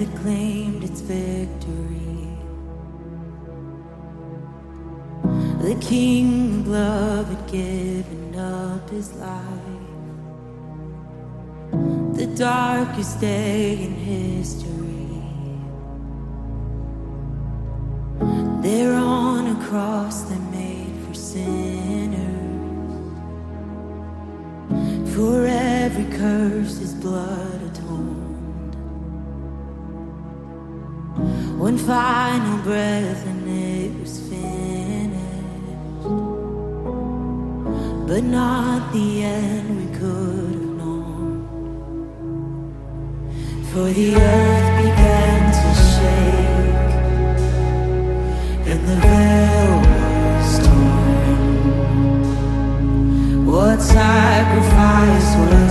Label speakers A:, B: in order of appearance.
A: had claimed its victory. The King of love had given up his life. The darkest day in history. There on a cross that made for sinners. For every curse his blood atoned. One final breath and it was finished. But not the end we could have known. For the earth began to shake, and the veil was torn. What sacrifice was